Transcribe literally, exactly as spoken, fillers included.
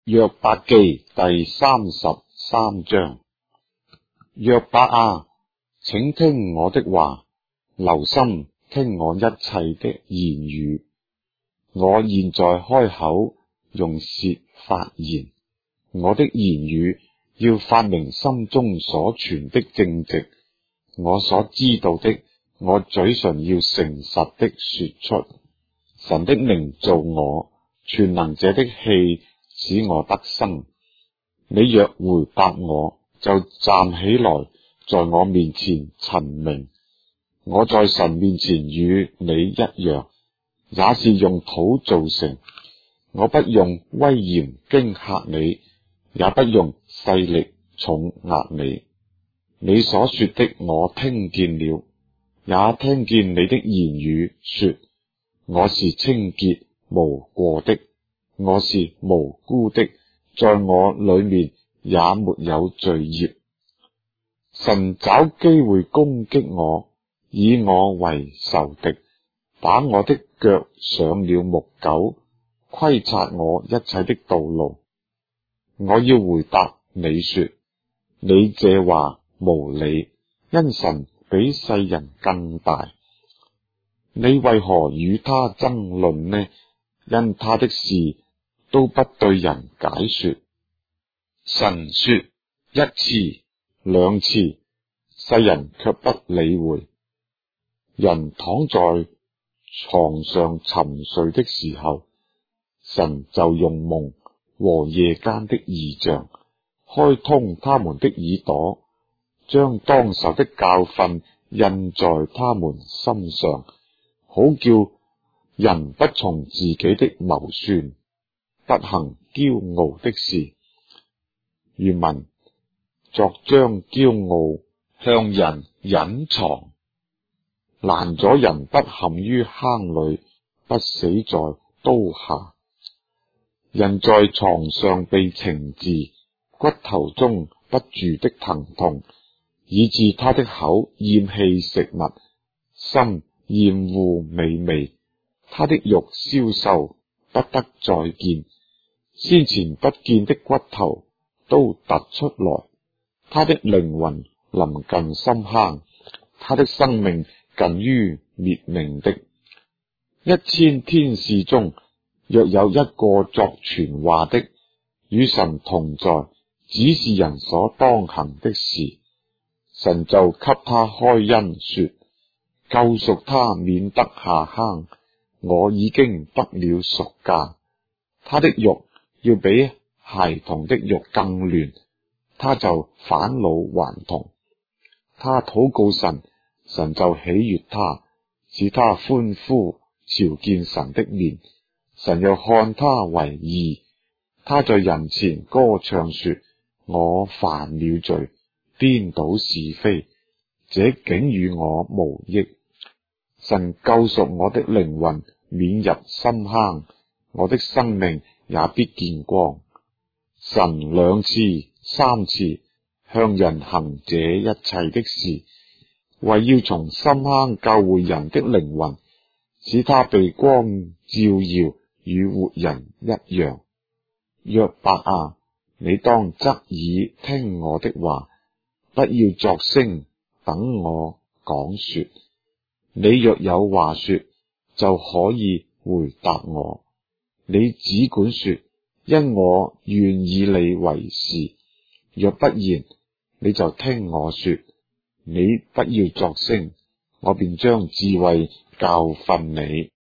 約伯記第三十三章。約伯啊，請聽我的話，留心聽我一切的言語。我現在開口，用舌發言，我的言語要發明心中所存的正直。我所知道的，我嘴唇要誠實的說出。神的靈造我，全能者的氣使我得生。你若回答我，就站起來，在我面前陳明。我在神面前與你一樣，也是用土造成。我不用威嚴驚嚇你，也不用勢力重壓你。你所說的我聽見了，也聽見你的言語說，我是清潔無過的，我是無辜的，在我裏面也沒有罪孽。神找機會攻擊我，以我為仇敵，把我的腳上了木狗，窺察我一切的道路。我要回答你說，你這話無理，因神比世人更大。你為何與他爭論呢？因他的事都不對人解說。神說一次兩次，世人卻不理會。人躺在床上沉睡的時候，神就用夢和夜間的異象，開通他們的耳朵，將當受的教訓印在他們心上，好叫人不從自己的謀算，不行驕傲的事。原文作將驕傲向人隱藏，攔咗人不陷於坑裏，不死在刀下。人在床上被懲治，骨頭中不住的疼痛，以致他的口厭棄食物，心厭惡美味，他的肉消瘦，不得再見。先前不見的骨頭都突出來，他的靈魂臨近深坑，他的生命近於滅命的。一千天使中，若有一個作傳話的，與神同在，指示人所當行的事，神就給他開恩說，救贖他免得下坑，我已經得了贖價。他的肉要比孩童的肉更嫩，他就返老還童。他禱告神，神就喜悅他，使他歡呼朝見神的面。神又看他為義，他在人前歌唱說，我犯了罪，顛倒是非，這竟與我無益。神救贖我的靈魂免入深坑，我的生命也必見光。神兩次三次向人行這一切的事，為要從深坑救回人的靈魂，使他被光照耀，與活人一樣。約伯啊，你當側耳聽我的話，不要作聲，等我講說。你若有話說，就可以回答我。你只管說，因我願以你為是。若不然，你就聽我說。你不要作聲，我便將智慧教訓你。